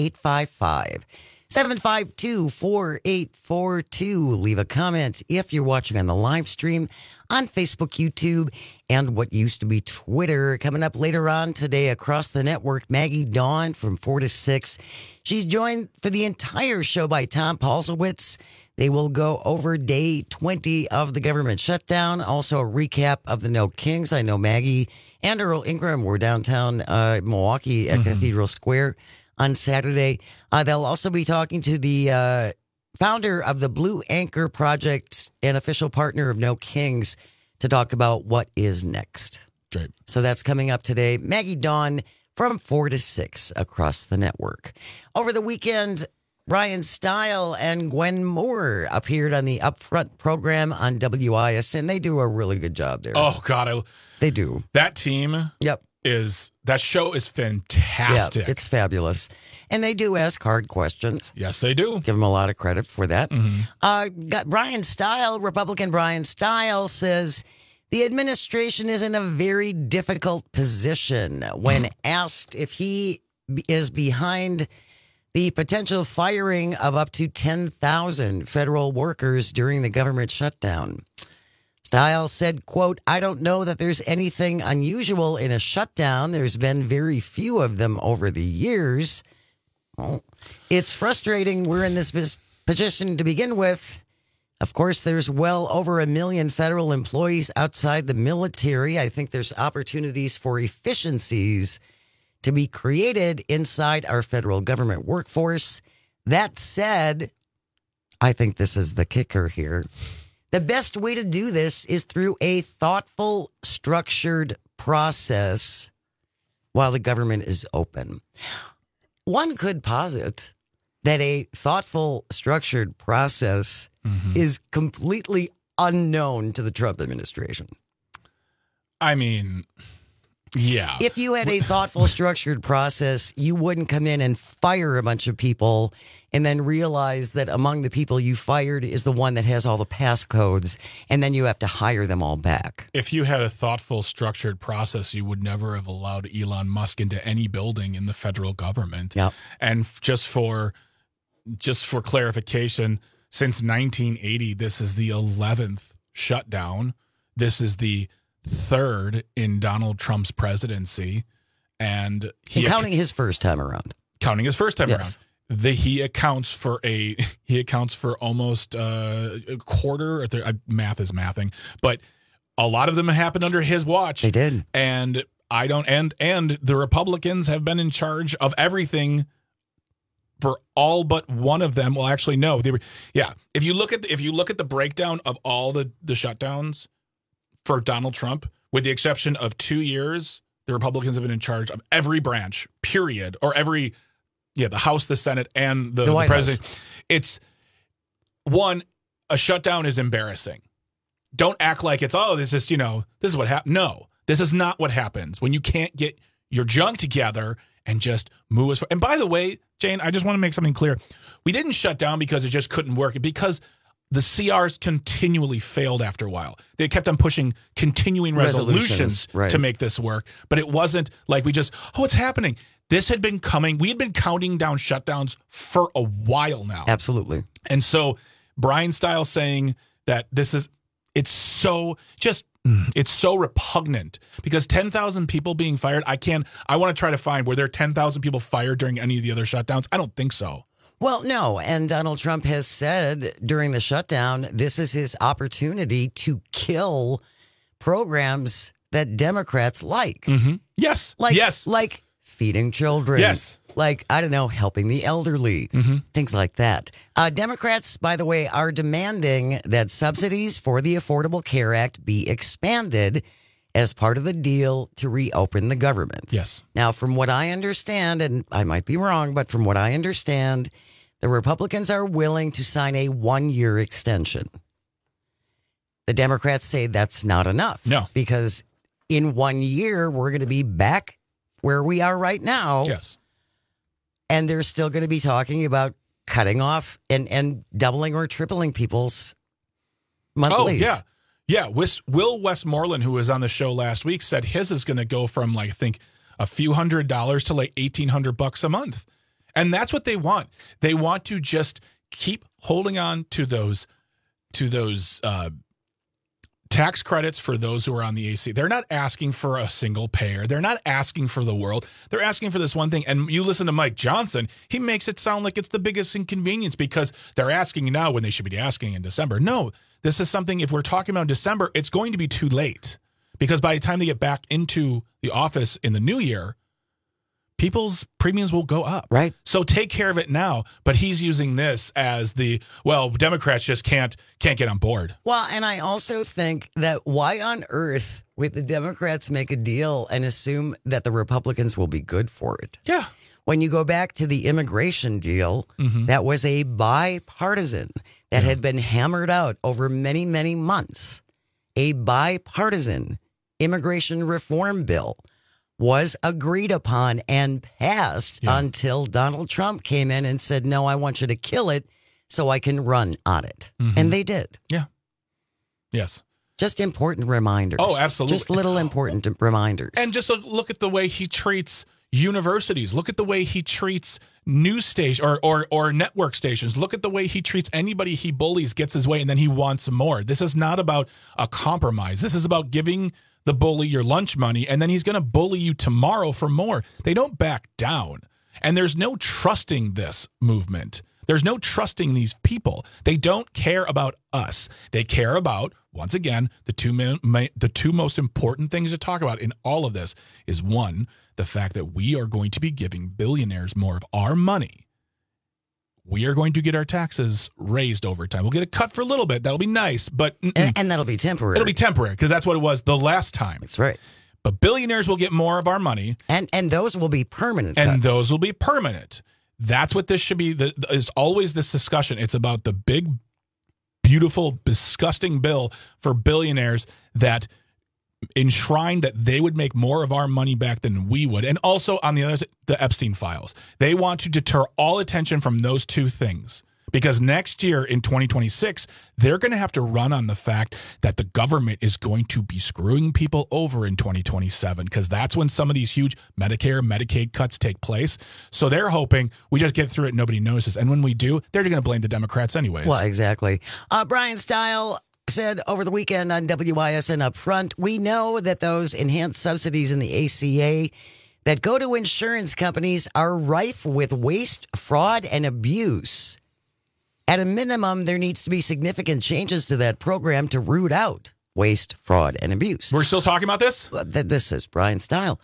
855-752-4842. Leave a comment if you're watching on the live stream on Facebook, YouTube, and what used to be Twitter. Coming up later on today across the network, Maggie Dawn from 4 to 6. She's joined for the entire show by Tom Paulsowitz. They will go over day 20 of the government shutdown. Also a recap of the No Kings. I know Maggie and Earl Ingram were downtown Milwaukee at Cathedral Square on Saturday. They'll also be talking to the founder of the Blue Anchor Project and official partner of No Kings to talk about what is next. Great. So that's coming up today. Maggie Dawn from 4 to 6 across the network. Over the weekend, Ryan Stile and Gwen Moore appeared on the Upfront program on WISN. They do a really good job there. Oh, God. They do. That team that show is fantastic. Yeah, it's fabulous. And they do ask hard questions. Yes, they do. Give them a lot of credit for that. Got Brian Stile, Republican Brian Stile, says the administration is in a very difficult position when asked if he is behind the potential firing of up to 10,000 federal workers during the government shutdown. Stile said, quote, "I don't know that there's anything unusual in a shutdown. There's been very few of them over the years. Well, it's frustrating we're in this position to begin with. Of course, there's well over 1 million federal employees outside the military. I think there's opportunities for efficiencies to be created inside our federal government workforce. That said, I think this is the kicker here. The best way to do this is through a thoughtful, structured process while the government is open." One could posit that a thoughtful, structured process is completely unknown to the Trump administration. I mean, yeah. If you had a thoughtful, structured process, you wouldn't come in and fire a bunch of people and then realize that among the people you fired is the one that has all the passcodes, and then you have to hire them all back. If you had a thoughtful, structured process, you would never have allowed Elon Musk into any building in the federal government. Yep. And just for clarification, since 1980, this is the 11th shutdown. This is the 3rd in Donald Trump's presidency, and counting his first time around. Counting his first time around. He accounts for almost a quarter. Math is mathing, but a lot of them happened under his watch. They did, and and the Republicans have been in charge of everything for all but one of them. Well, actually, no. If you look at the breakdown of all the shutdowns for Donald Trump, with the exception of 2 years, the Republicans have been in charge of every branch. Period, or every. Yeah, the House, the Senate, and the president. House. It's one, a shutdown is embarrassing. Don't act like it's, this is what happened. No, this is not what happens when you can't get your junk together and just move us. And by the way, Jane, I just want to make something clear. We didn't shut down because it just couldn't work, because the CRs continually failed after a while. They kept on pushing continuing resolutions right. to make this work, but it wasn't like we just, it's happening. This had been coming. We had been counting down shutdowns for a while now. Absolutely. And so Brian Stiles saying that it's so repugnant, because 10,000 people being fired. I want to try to find, were there 10,000 people fired during any of the other shutdowns? I don't think so. Well, no. And Donald Trump has said during the shutdown, this is his opportunity to kill programs that Democrats like. Mm-hmm. Yes. Like feeding children. Yes. Like, I don't know, helping the elderly. Mm-hmm. Things like that. Democrats, by the way, are demanding that subsidies for the Affordable Care Act be expanded as part of the deal to reopen the government. Yes. Now, from what I understand, and I might be wrong, but from what I understand, the Republicans are willing to sign a 1-year extension. The Democrats say that's not enough. No. Because in 1 year, we're going to be back where we are right now. Yes. And they're still going to be talking about cutting off and doubling or tripling people's monthlies. Oh, yeah. Yeah. Will Westmoreland, who was on the show last week, said his is going to go from, I think, a few $100s to like $1,800 a month. And that's what they want. They want to just keep holding on to those tax credits for those who are on the AC. They're not asking for a single payer. They're not asking for the world. They're asking for this one thing. And you listen to Mike Johnson, he makes it sound like it's the biggest inconvenience because they're asking now when they should be asking in December. No, this is something, if we're talking about December, it's going to be too late, because by the time they get back into the office in the new year, people's premiums will go up. Right. So take care of it now. But he's using this as Democrats just can't get on board. Well, and I also think that why on earth would the Democrats make a deal and assume that the Republicans will be good for it? Yeah. When you go back to the immigration deal, that was a bipartisan that had been hammered out over many, many months. A bipartisan immigration reform bill was agreed upon and passed until Donald Trump came in and said, no, I want you to kill it so I can run on it. And they did. Yeah. Yes. Just important reminders. Oh, absolutely. Just little important reminders. And just look at the way he treats universities. Look at the way he treats news stations or network stations. Look at the way he treats anybody he bullies, gets his way, and then he wants more. This is not about a compromise. This is about giving the bully your lunch money, and then he's going to bully you tomorrow for more. They don't back down. And there's no trusting this movement. There's no trusting these people. They don't care about us. They care about, once again, the two most important things to talk about in all of this is, one, the fact that we are going to be giving billionaires more of our money. We are going to get our taxes raised over time. We'll get a cut for a little bit. That'll be nice, but and that'll be temporary. It'll be temporary because that's what it was the last time. That's right. But billionaires will get more of our money, and those will be permanent. And cuts. those will be permanent. That's what this should be. Is always this discussion. It's about the big, beautiful, disgusting bill for billionaires that enshrined that they would make more of our money back than we would. And also on the other side, the Epstein files. They want to deter all attention from those two things. Because next year in 2026, they're going to have to run on the fact that the government is going to be screwing people over in 2027, because that's when some of these huge Medicare, Medicaid cuts take place. So they're hoping we just get through it and nobody notices. And when we do, they're going to blame the Democrats anyways. Well, exactly. Brian Stiles said over the weekend on WISN Up Front, we know that those enhanced subsidies in the ACA that go to insurance companies are rife with waste, fraud, and abuse. At a minimum, there needs to be significant changes to that program to root out waste, fraud, and abuse. We're still talking about this? This is Brian Stiles.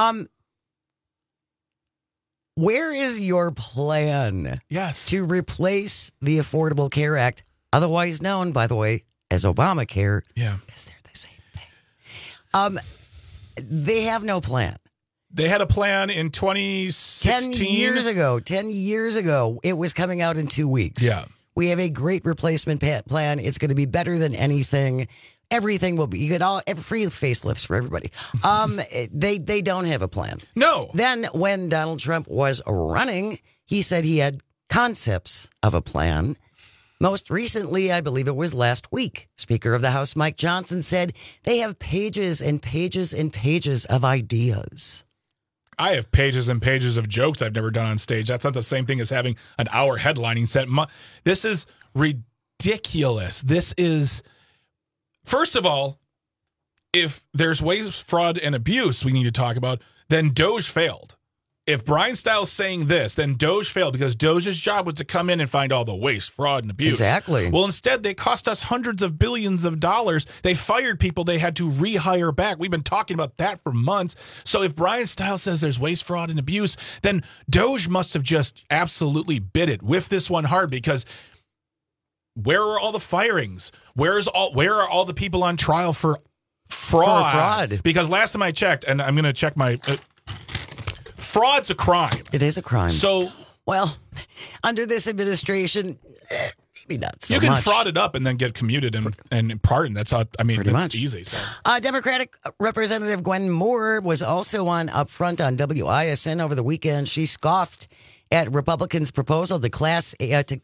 Where is your plan to replace the Affordable Care Act, otherwise known, by the way, as Obamacare? Yeah. Because they're the same thing. They have no plan. They had a plan in 2016. 10 years ago, it was coming out in 2 weeks. Yeah. We have a great replacement plan. It's going to be better than anything. Everything will be. You get free facelifts for everybody. They don't have a plan. No. Then when Donald Trump was running, he said he had concepts of a plan. Most recently, I believe it was last week, Speaker of the House Mike Johnson said they have pages and pages and pages of ideas. I have pages and pages of jokes I've never done on stage. That's not the same thing as having an hour headlining set. This is ridiculous. This is, first of all, if there's waste, fraud, and abuse we need to talk about, then Doge failed. If Brian Stiles saying this, then Doge failed because Doge's job was to come in and find all the waste, fraud, and abuse. Exactly. Well, instead, they cost us hundreds of billions of dollars. They fired people they had to rehire back. We've been talking about that for months. So if Brian Stiles says there's waste, fraud, and abuse, then Doge must have just absolutely bit it, whiffed this one hard, because where are all the firings? Where are all the people on trial for fraud? Because last time I checked, and I'm going to check my... fraud's a crime. It is a crime. So, well, under this administration, maybe not so much. You can fraud it up and then get commuted and pardoned. That's how. I mean, Pretty that's much easy. So, Democratic Representative Gwen Moore was also on Upfront on WISN over the weekend. She scoffed at Republicans' proposal to pass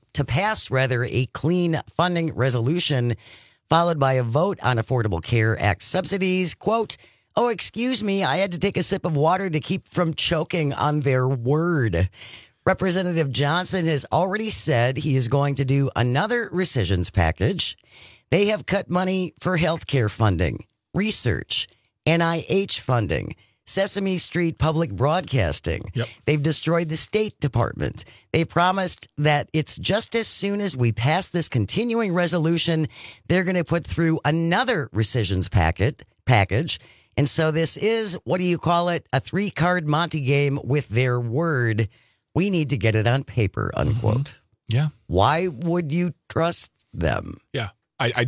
a clean funding resolution, followed by a vote on Affordable Care Act subsidies. Quote, "Oh, excuse me, I had to take a sip of water to keep from choking on their word." Representative Johnson has already said he is going to do another rescissions package. They have cut money for health care funding, research, NIH funding, Sesame Street public broadcasting. Yep. They've destroyed the State Department. They promised that it's just as soon as we pass this continuing resolution, they're going to put through another rescissions package. And so this is, what do you call it? A 3-card Monte game with their word. We need to get it on paper, unquote. Mm-hmm. Yeah. Why would you trust them? Yeah. I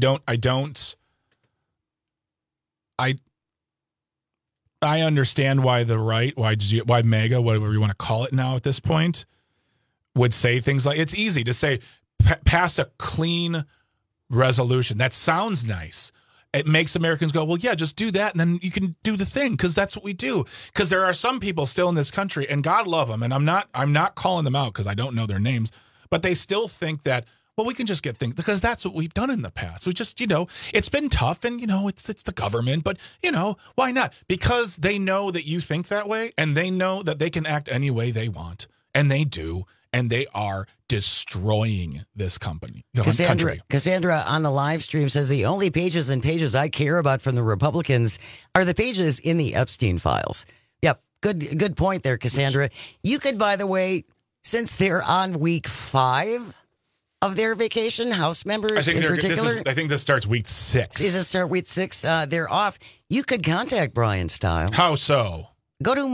understand why the right, why MAGA, whatever you want to call it now at this point, would say things like, it's easy to say, pass a clean resolution. That sounds nice. It makes Americans go, well, yeah, just do that, and then you can do the thing, because that's what we do. Because there are some people still in this country, and God love them, and I'm not calling them out because I don't know their names, but they still think that, well, we can just get things, because that's what we've done in the past. We just, it's been tough, and, it's the government, but, why not? Because they know that you think that way, and they know that they can act any way they want, and they do, and they are destroying this country. Cassandra on the live stream says the only pages and pages I care about from the Republicans are the pages in the Epstein files. Yep. Good point there, Cassandra. You could, by the way, since they're on week 5 of their vacation, House members in particular. I think this starts week 6. Does it start week 6? They're off. You could contact Brian Stiles. How so? Go to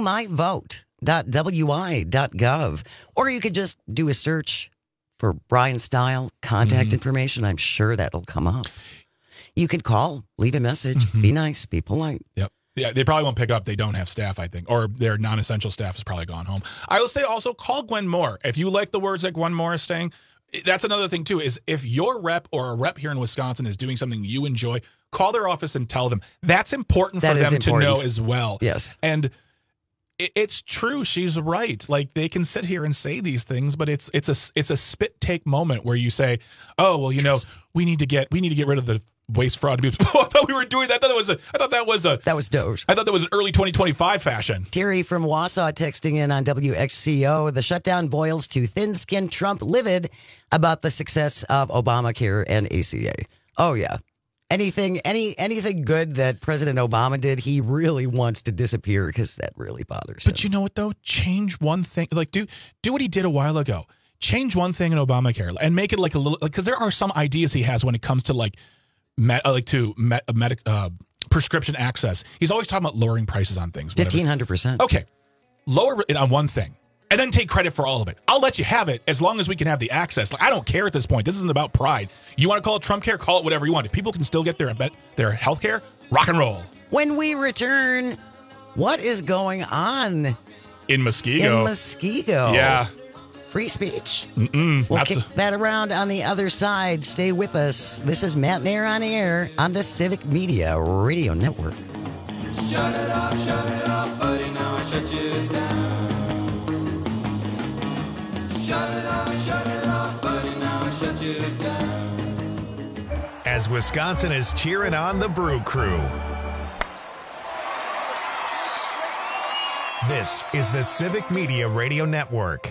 myvote.wi.gov, or you could just do a search for Brian Stiles contact information. I'm sure that'll come up. You can call, leave a message, be nice, be polite. Yep. Yeah, they probably won't pick up. They don't have staff, I think, or their non-essential staff has probably gone home. I will say also, call Gwen Moore. If you like the words that Gwen Moore is saying, that's another thing too, is if your rep or a rep here in Wisconsin is doing something you enjoy, call their office and tell them. That's important for them to know as well. Yes. And it's true. She's right. Like, they can sit here and say these things, but it's a spit take moment where you say, "Oh, well, we need to get rid of the waste, fraud, abuse." Oh, I thought we were doing that. That was Doge. I thought that was an early 2025 fashion. Terry from Wausau texting in on WXCO. The shutdown boils to thin-skinned Trump livid about the success of Obamacare and ACA. Oh yeah. Anything good that President Obama did, he really wants to disappear because that really bothers him. But you know what, though? Change one thing. Like, do what he did a while ago. Change one thing in Obamacare and make it like a little, because there are some ideas he has when it comes to prescription access. He's always talking about lowering prices on things. 1,500%. Okay. Lower it on one thing and then take credit for all of it. I'll let you have it as long as we can have the access. Like, I don't care at this point. This isn't about pride. You want to call it Trump care? Call it whatever you want. If people can still get their health care, rock and roll. When we return, what is going on in Muskego? Muskego. Yeah. free speech. Mm-mm. We'll kick that around on the other side. Stay with us. This is Matt Nair on air on the Civic Media Radio Network. Shut it off, buddy, now I shut you down. Shut it off, buddy, now I shut you down. As Wisconsin is cheering on the Brew Crew. This is the Civic Media Radio Network.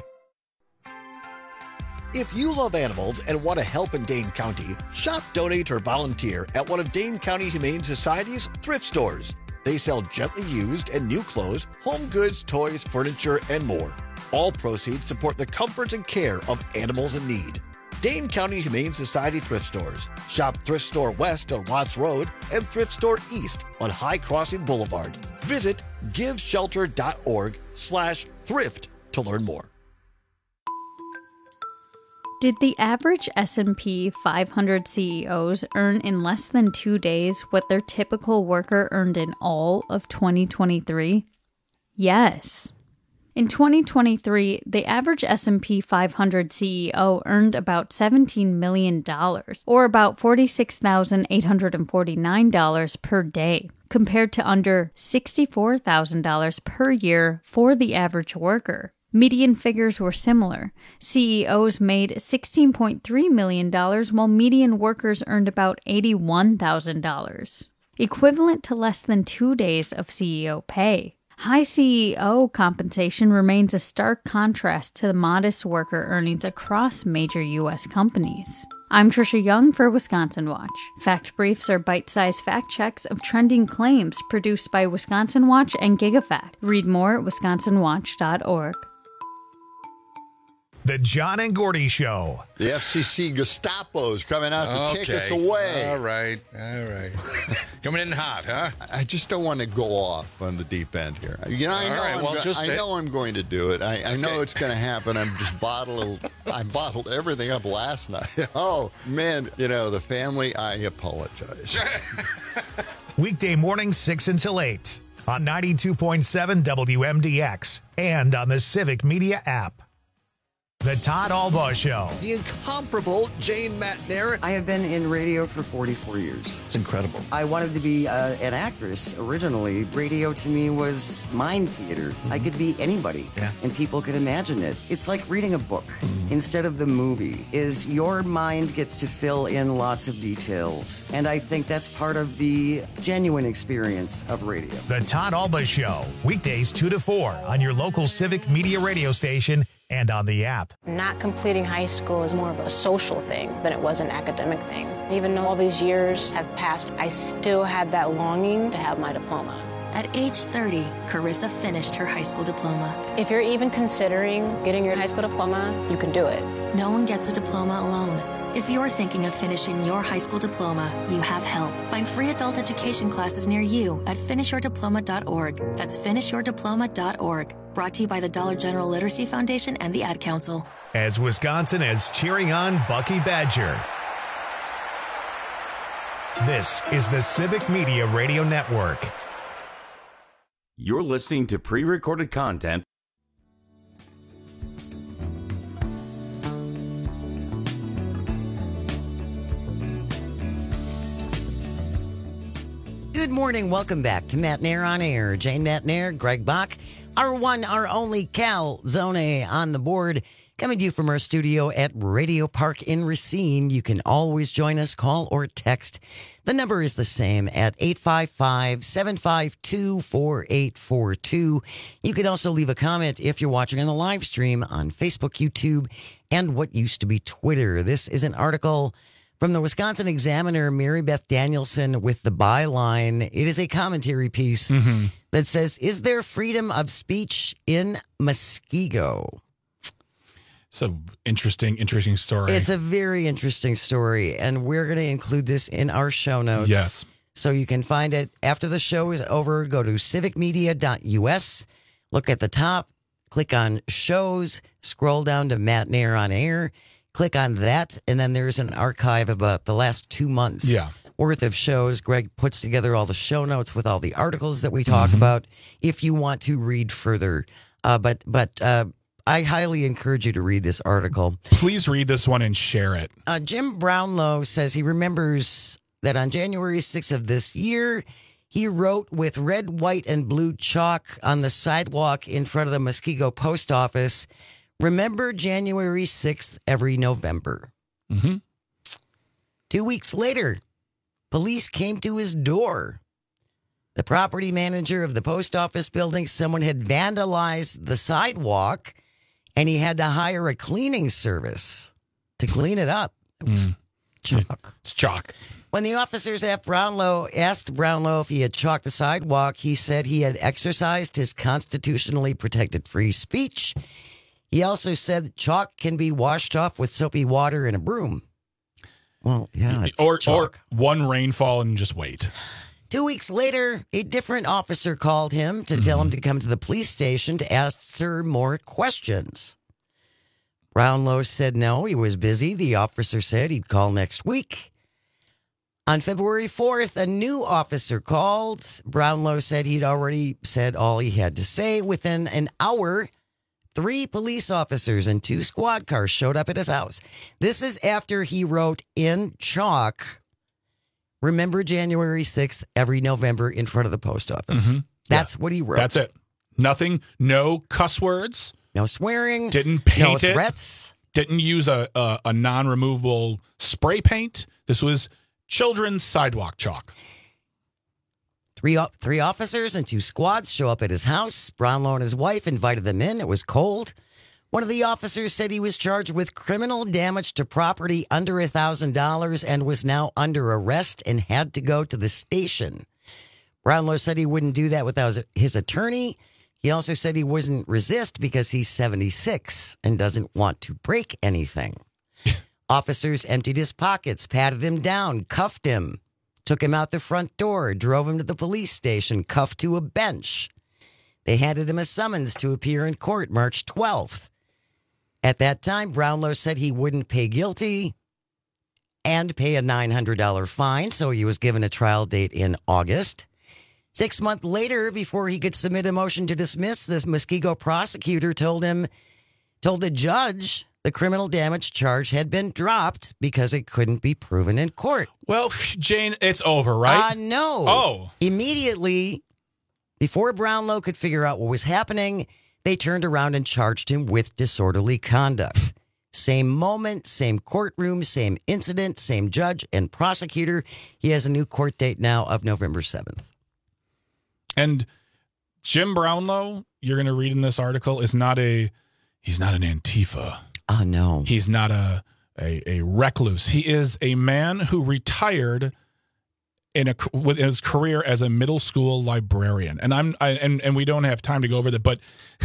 If you love animals and want to help in Dane County, shop, donate, or volunteer at one of Dane County Humane Society's thrift stores. They sell gently used and new clothes, home goods, toys, furniture, and more. All proceeds support the comfort and care of animals in need. Dane County Humane Society thrift stores. Shop Thrift Store West on Watts Road and Thrift Store East on High Crossing Boulevard. Visit giveshelter.org/thrift to learn more. Did the average S&P 500 CEOs earn in less than 2 days what their typical worker earned in all of 2023? Yes. In 2023, the average S&P 500 CEO earned about $17 million, or about $46,849 per day, compared to under $64,000 per year for the average worker. Median figures were similar. CEOs made $16.3 million, while median workers earned about $81,000, equivalent to less than 2 days of CEO pay. High CEO compensation remains a stark contrast to the modest worker earnings across major U.S. companies. I'm Trisha Young for Wisconsin Watch. Fact Briefs are bite-sized fact checks of trending claims produced by Wisconsin Watch and GigaFact. Read more at wisconsinwatch.org. The John and Gordy Show. The FCC Gestapo's coming out to take us away. All right. Coming in hot, huh? I just don't want to go off on the deep end here. I know I'm going to do it. I know it's going to happen. I bottled everything up last night. Oh, man. The family, I apologize. Weekday mornings 6 until 8 on 92.7 WMDX and on the Civic Media app. The Todd Albaugh Show. The incomparable Jane Matt Nair. I have been in radio for 44 years. It's incredible. I wanted to be an actress originally. Radio to me was mind theater. Mm-hmm. I could be anybody, and people could imagine it. It's like reading a book instead of the movie. Is your mind gets to fill in lots of details, and I think that's part of the genuine experience of radio. The Todd Albaugh Show, weekdays 2 to 4 on your local Civic Media radio station and on the app. Not completing high school is more of a social thing than it was an academic thing. Even though all these years have passed, I still had that longing to have my diploma. At age 30, Carissa finished her high school diploma. If you're even considering getting your high school diploma, you can do it. No one gets a diploma alone. If you're thinking of finishing your high school diploma, you have help. Find free adult education classes near you at finishyourdiploma.org. That's finishyourdiploma.org. Brought to you by the Dollar General Literacy Foundation and the Ad Council. As Wisconsin is cheering on Bucky Badger. This is the Civic Media Radio Network. You're listening to pre-recorded content. Good morning. Welcome back to Matt Nair on Air. Jane Matt Nair, Greg Bach, our one, our only Cal Zone on the board. Coming to you from our studio at Radio Park in Racine. You can always join us, call or text. The number is the same at 855-752-4842. You can also leave a comment if you're watching on the live stream on Facebook, YouTube, and what used to be Twitter. This is an article from the Wisconsin Examiner, Mary Beth Danielson, with the byline. It is a commentary piece that says, "Is there freedom of speech in Muskego?" So interesting story. It's a very interesting story, and we're going to include this in our show notes. Yes. So you can find it after the show is over. Go to civicmedia.us, look at the top, click on shows, scroll down to Matt Nair on Air. Click on that, and then there's an archive about the last 2 months worth of shows. Greg puts together all the show notes with all the articles that we talk about if you want to read further. But I highly encourage you to read this article. Please read this one and share it. Jim Brownlow says he remembers that on January 6th of this year, he wrote with red, white, and blue chalk on the sidewalk in front of the Muskego post office, "Remember January 6th every November." Mm-hmm. 2 weeks later, police came to his door. The property manager of the post office building, someone had vandalized the sidewalk, and he had to hire a cleaning service to clean it up. It was chalk. It's chalk. When the officers asked Brownlow if he had chalked the sidewalk, he said he had exercised his constitutionally protected free speech. He also said that chalk can be washed off with soapy water and a broom. Well, yeah, or one rainfall and just wait. 2 weeks later, a different officer called him to tell him to come to the police station to answer more questions. Brownlow said no, he was busy. The officer said he'd call next week. On February 4th, a new officer called. Brownlow said he'd already said all he had to say. Within an hour, 3 police officers and 2 squad cars showed up at his house. This is after he wrote in chalk, "Remember January 6th every November" in front of the post office. Mm-hmm. That's what he wrote. That's it. Nothing, no cuss words. No swearing. Didn't paint no threats. Didn't use a non-removable spray paint. This was children's sidewalk chalk. Three officers and 2 squads show up at his house. Brownlow and his wife invited them in. It was cold. One of the officers said he was charged with criminal damage to property under $1,000 and was now under arrest and had to go to the station. Brownlow said he wouldn't do that without his attorney. He also said he wouldn't resist because he's 76 and doesn't want to break anything. Officers emptied his pockets, patted him down, cuffed him, took him out the front door, drove him to the police station, cuffed to a bench. They handed him a summons to appear in court March 12th. At that time, Brownlow said he wouldn't pay guilty and pay a $900 fine, so he was given a trial date in August. 6 months later, before he could submit a motion to dismiss, this Muskego prosecutor told the judge the criminal damage charge had been dropped because it couldn't be proven in court. Well, Jane, it's over, right? No. Oh. Immediately, before Brownlow could figure out what was happening, they turned around and charged him with disorderly conduct. Same moment, same courtroom, same incident, same judge and prosecutor. He has a new court date now of November 7th. And Jim Brownlow, you're going to read in this article, he's not an Antifa. Oh, no. He's not a recluse. He is a man who retired with his career as a middle school librarian. And we don't have time to go over that, but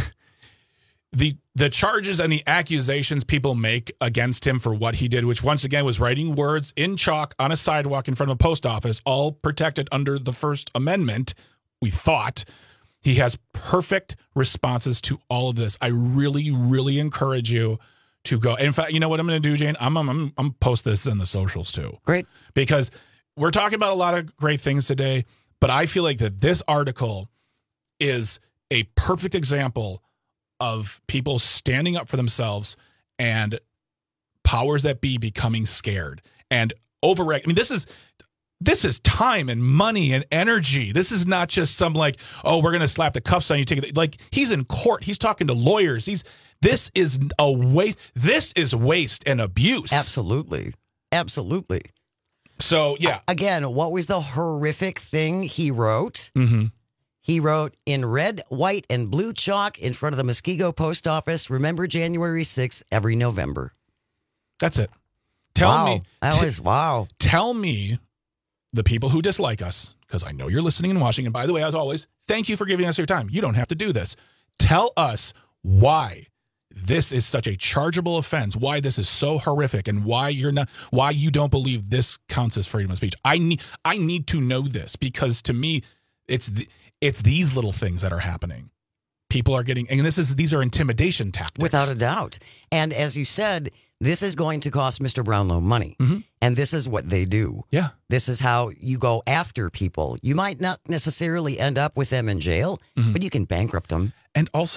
the charges and the accusations people make against him for what he did, which once again was writing words in chalk on a sidewalk in front of a post office, all protected under the First Amendment, we thought. He has perfect responses to all of this. I really, really encourage you to go. In fact, you know what I'm going to do, Jane? I'm post this in the socials too. Great. Because we're talking about a lot of great things today, but I feel like that this article is a perfect example of people standing up for themselves and powers that be becoming scared and overreact. I mean, this is time and money and energy. This is not just some like, oh, we're going to slap the cuffs on you. Take it. Like, he's in court. He's talking to lawyers. This is a waste. This is waste and abuse. Absolutely. Absolutely. So, yeah. Again, what was the horrific thing he wrote? Mm-hmm. He wrote in red, white, and blue chalk in front of the Muskego post office, "Remember January 6th every November." That's it. Tell me. Wow. Tell me the people who dislike us, because I know you're listening and watching. And by the way, as always, thank you for giving us your time. You don't have to do this. Tell us why this is such a chargeable offense, why this is so horrific, and why you don't believe this counts as freedom of speech. I need to know this, because to me, it's these little things that are happening. People are getting, and these are intimidation tactics. Without a doubt. And as you said, this is going to cost Mr. Brownlow money. Mm-hmm. And this is what they do. Yeah. This is how you go after people. You might not necessarily end up with them in jail, but you can bankrupt them. And also,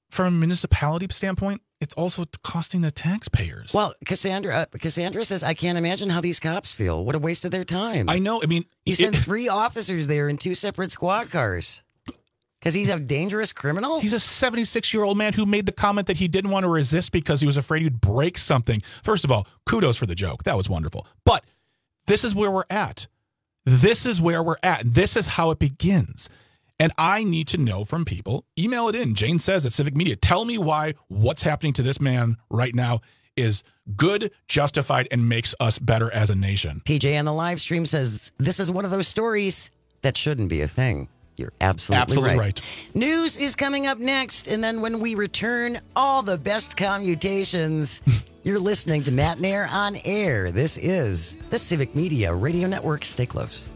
from a municipality standpoint, it's also costing the taxpayers. Well, Cassandra says, I can't imagine how these cops feel. What a waste of their time. I know. I mean, you send 3 officers there in 2 separate squad cars. Because he's a dangerous criminal? He's a 76-year-old man who made the comment that he didn't want to resist because he was afraid he'd break something. First of all, kudos for the joke. That was wonderful. But this is where we're at. This is where we're at. This is how it begins. And I need to know from people. Email it in. Jane says at Civic Media. Tell me why what's happening to this man right now is good, justified, and makes us better as a nation. PJ on the live stream says, this is one of those stories that shouldn't be a thing. You're absolutely right. News is coming up next, and then when we return, all the best commutations. You're listening to Matt and Air on Air. This is the Civic Media Radio Network. Stay close.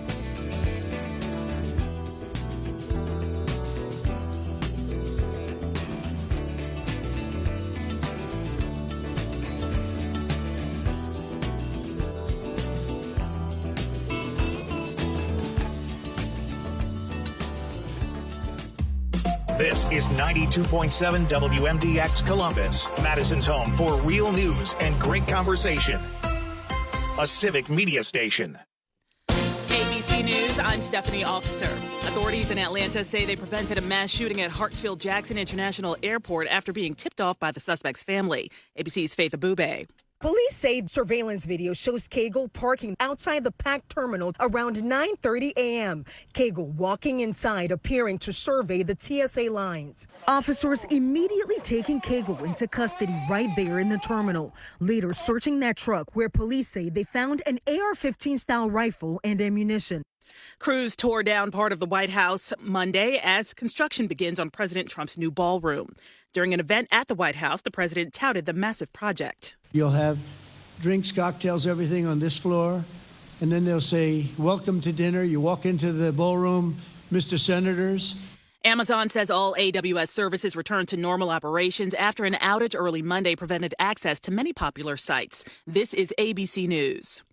This is 92.7 WMDX Columbus, Madison's home for real news and great conversation. A Civic Media station. ABC News, I'm Stephanie Officer. Authorities in Atlanta say they prevented a mass shooting at Hartsfield-Jackson International Airport after being tipped off by the suspect's family. ABC's Faith Abube. Police say surveillance video shows Cagle parking outside the packed terminal around 9:30 a.m. Cagle walking inside, appearing to survey the TSA lines. Officers immediately taking Cagle into custody right there in the terminal. Later searching that truck where police say they found an AR-15 style rifle and ammunition. Crews tore down part of the White House Monday as construction begins on President Trump's new ballroom. During an event at the White House, the president touted the massive project. You'll have drinks, cocktails, everything on this floor, and then they'll say, welcome to dinner. You walk into the ballroom, Mr. Senators. Amazon says all AWS services returned to normal operations after an outage early Monday prevented access to many popular sites. This is ABC News.